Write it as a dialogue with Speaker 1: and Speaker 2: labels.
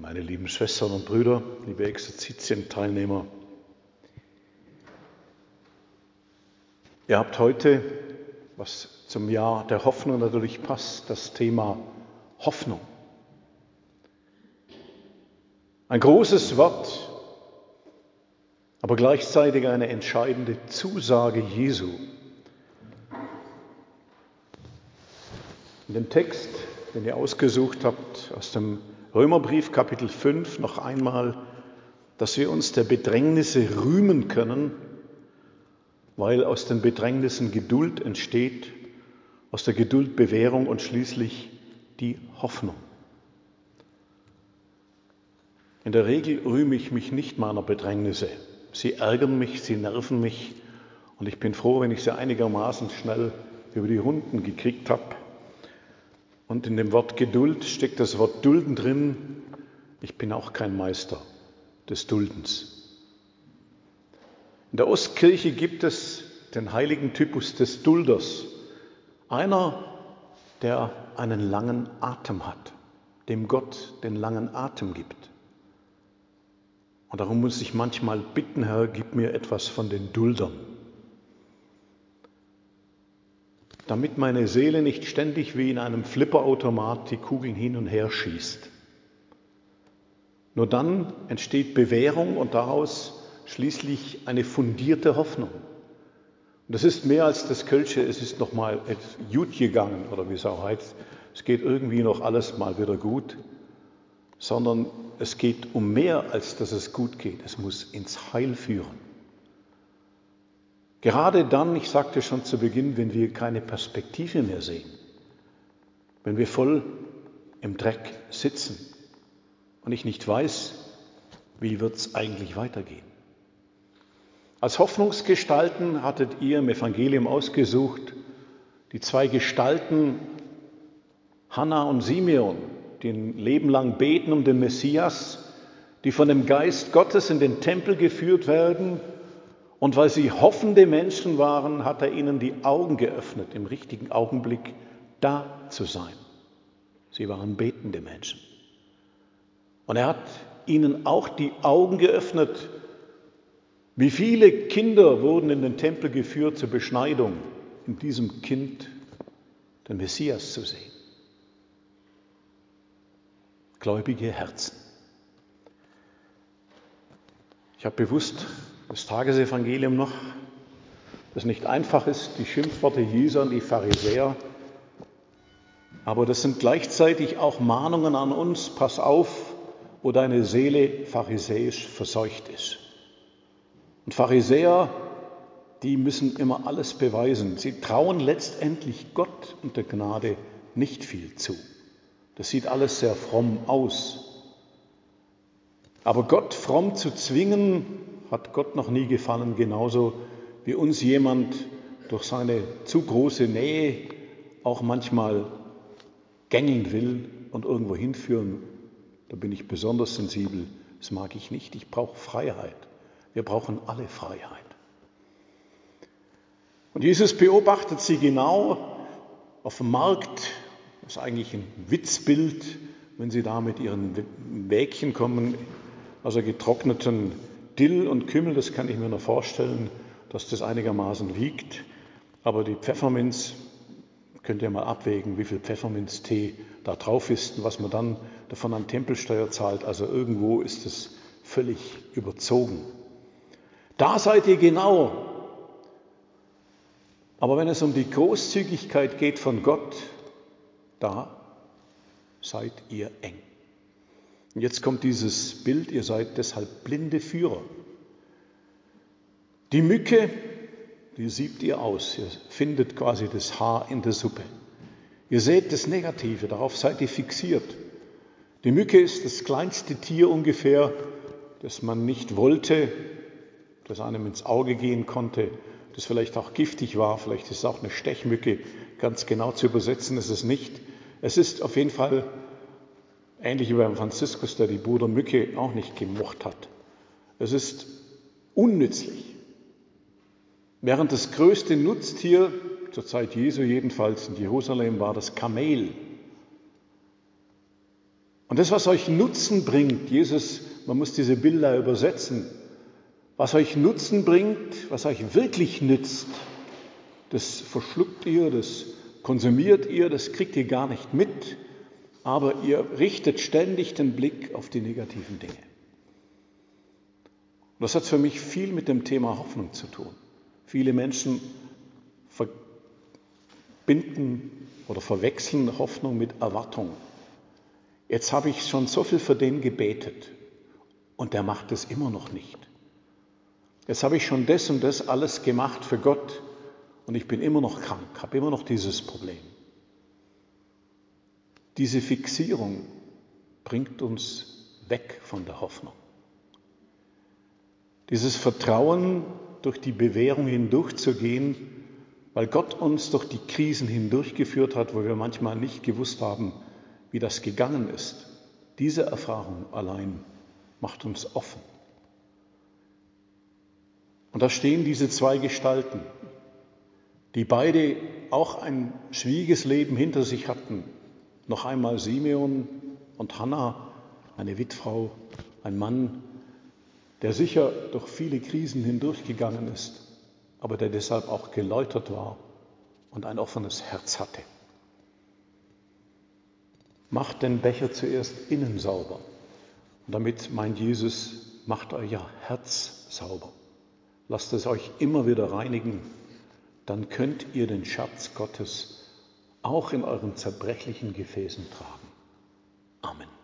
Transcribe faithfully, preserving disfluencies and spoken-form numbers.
Speaker 1: Meine lieben Schwestern und Brüder, liebe Exerzitien-Teilnehmer, ihr habt heute, was zum Jahr der Hoffnung natürlich passt, das Thema Hoffnung. Ein großes Wort, aber gleichzeitig eine entscheidende Zusage Jesu. In dem Text, den ihr ausgesucht habt, aus dem Römerbrief Kapitel fünf noch einmal, dass wir uns der Bedrängnisse rühmen können, weil aus den Bedrängnissen Geduld entsteht, aus der Geduld Bewährung und schließlich die Hoffnung. In der Regel rühme ich mich nicht meiner Bedrängnisse. Sie ärgern mich, sie nerven mich und ich bin froh, wenn ich sie einigermaßen schnell über die Runden gekriegt habe. Und in dem Wort Geduld steckt das Wort Dulden drin. Ich bin auch kein Meister des Duldens. In der Ostkirche gibt es den heiligen Typus des Dulders. Einer, der einen langen Atem hat, dem Gott den langen Atem gibt. Und darum muss ich manchmal bitten, Herr, gib mir etwas von den Duldern. Damit meine Seele nicht ständig wie in einem Flipperautomat die Kugeln hin und her schießt. Nur dann entsteht Bewährung und daraus schließlich eine fundierte Hoffnung. Und das ist mehr als das Kölsche, es ist noch mal gut gegangen, oder wie es auch heißt. Es geht irgendwie noch alles mal wieder gut, sondern es geht um mehr, als dass es gut geht. Es muss ins Heil führen. Gerade dann, ich sagte schon zu Beginn, wenn wir keine Perspektive mehr sehen, wenn wir voll im Dreck sitzen und ich nicht weiß, wie wird es eigentlich weitergehen. Als Hoffnungsgestalten hattet ihr im Evangelium ausgesucht, die zwei Gestalten, Hannah und Simeon, die ein Leben lang beten um den Messias, die von dem Geist Gottes in den Tempel geführt werden. Und weil sie hoffende Menschen waren, hat er ihnen die Augen geöffnet, im richtigen Augenblick da zu sein. Sie waren betende Menschen. Und er hat ihnen auch die Augen geöffnet. Wie viele Kinder wurden in den Tempel geführt zur Beschneidung, in diesem Kind den Messias zu sehen. Gläubige Herzen. Ich habe bewusst das Tagesevangelium noch, das nicht einfach ist, die Schimpfworte Jesu an die Pharisäer, aber das sind gleichzeitig auch Mahnungen an uns, pass auf, wo deine Seele pharisäisch verseucht ist. Und Pharisäer, die müssen immer alles beweisen. Sie trauen letztendlich Gott und der Gnade nicht viel zu. Das sieht alles sehr fromm aus. Aber Gott fromm zu zwingen, hat Gott noch nie gefallen, genauso wie uns jemand durch seine zu große Nähe auch manchmal gängeln will und irgendwo hinführen. Da bin ich besonders sensibel. Das mag ich nicht. Ich brauche Freiheit. Wir brauchen alle Freiheit. Und Jesus beobachtet sie genau auf dem Markt. Das ist eigentlich ein Witzbild, wenn sie da mit ihren Wägchen kommen, also getrockneten Dill und Kümmel, das kann ich mir noch vorstellen, dass das einigermaßen wiegt. Aber die Pfefferminz, könnt ihr mal abwägen, wie viel Pfefferminztee da drauf ist und was man dann davon an Tempelsteuer zahlt. Also irgendwo ist es völlig überzogen. Da seid ihr genau. Aber wenn es um die Großzügigkeit geht von Gott, da seid ihr eng. Und jetzt kommt dieses Bild, ihr seid deshalb blinde Führer. Die Mücke, die siebt ihr aus, ihr findet quasi das Haar in der Suppe. Ihr seht das Negative, darauf seid ihr fixiert. Die Mücke ist das kleinste Tier ungefähr, das man nicht wollte, das einem ins Auge gehen konnte, das vielleicht auch giftig war, vielleicht ist es auch eine Stechmücke, ganz genau zu übersetzen ist es nicht. Es ist auf jeden Fall ähnlich wie beim Franziskus, der die Bruder Mücke auch nicht gemocht hat. Es ist unnützlich. Während das größte Nutztier, zur Zeit Jesu jedenfalls in Jerusalem, war das Kamel. Und das, was euch Nutzen bringt, Jesus, man muss diese Bilder übersetzen, was euch Nutzen bringt, was euch wirklich nützt, das verschluckt ihr, das konsumiert ihr, das kriegt ihr gar nicht mit, aber ihr richtet ständig den Blick auf die negativen Dinge. Und das hat für mich viel mit dem Thema Hoffnung zu tun. Viele Menschen verbinden oder verwechseln Hoffnung mit Erwartung. Jetzt habe ich schon so viel für den gebetet und der macht es immer noch nicht. Jetzt habe ich schon das und das alles gemacht für Gott und ich bin immer noch krank, habe immer noch dieses Problem. Diese Fixierung bringt uns weg von der Hoffnung. Dieses Vertrauen, durch die Bewährung hindurchzugehen, weil Gott uns durch die Krisen hindurchgeführt hat, wo wir manchmal nicht gewusst haben, wie das gegangen ist. Diese Erfahrung allein macht uns offen. Und da stehen diese zwei Gestalten, die beide auch ein schwieriges Leben hinter sich hatten. Noch einmal Simeon und Hannah, eine Witfrau, ein Mann, der sicher durch viele Krisen hindurchgegangen ist, aber der deshalb auch geläutert war und ein offenes Herz hatte. Macht den Becher zuerst innen sauber. Und damit meint Jesus, macht euer Herz sauber. Lasst es euch immer wieder reinigen. Dann könnt ihr den Schatz Gottes auch in euren zerbrechlichen Gefäßen tragen. Amen.